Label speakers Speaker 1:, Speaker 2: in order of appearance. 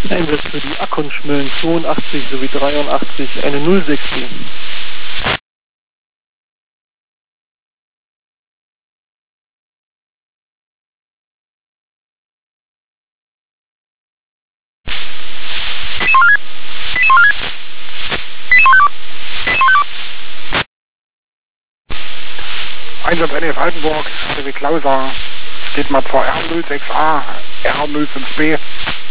Speaker 1: Einsatz für die Akkonschmölln 82 sowie 83, eine 06.
Speaker 2: Einsatz NF Altenburg, wie Klauser, geht mal zur R06A, R05B.